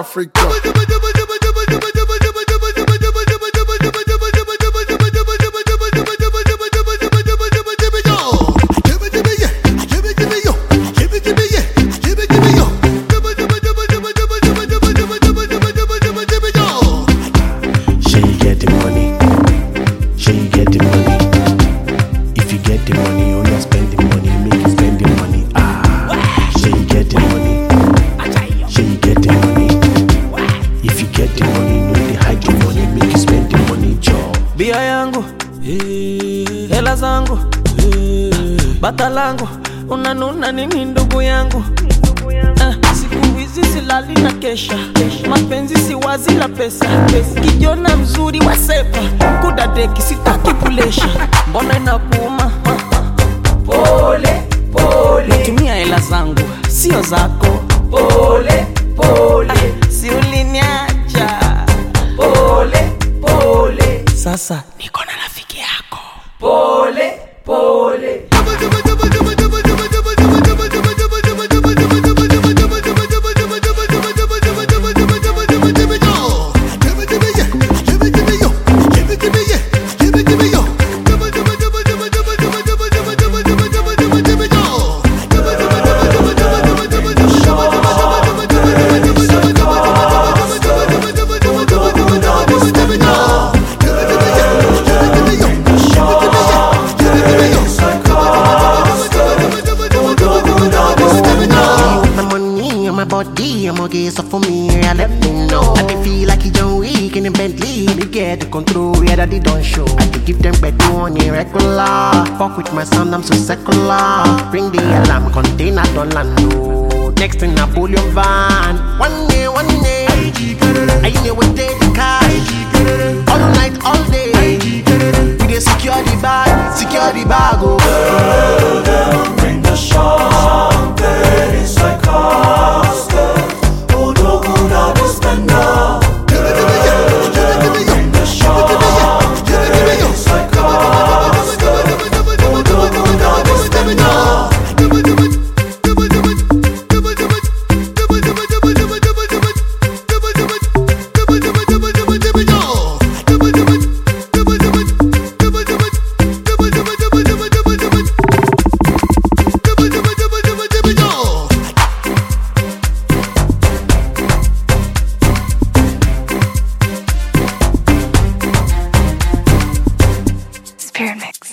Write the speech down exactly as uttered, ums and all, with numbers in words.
Africa. Bia yangu, hela zangu, bata langu, unanuna nini ndugu yangu? Uh, siku hizi silali na kesha, mapenzi si wazi la pesa. Kijona mzuri wasepa, kudadeki sitaki kulesha. Mbona inakuuma? Pole, pole. Tumia hela zangu, sio zako. Pole, pole. Uh, si uliniacha. Pole, pole. Sasa niko na rafiki yako. Pole, pole. Body, I'm okay, so for me, I let me know. I dey feel like you don't weak in the Bentley. They get the control, yeah, that they don't show. I dey give them bed on irregular. Fuck with my sound, I'm so secular. Bring the alarm, container don't land, no. Next thing I pull your van. One day, one day, I know we take the cash. All night, all day. We dey secure the bag, secure the bag, oh. Girl, girl, bring the champagne inside car. Spirit Mix.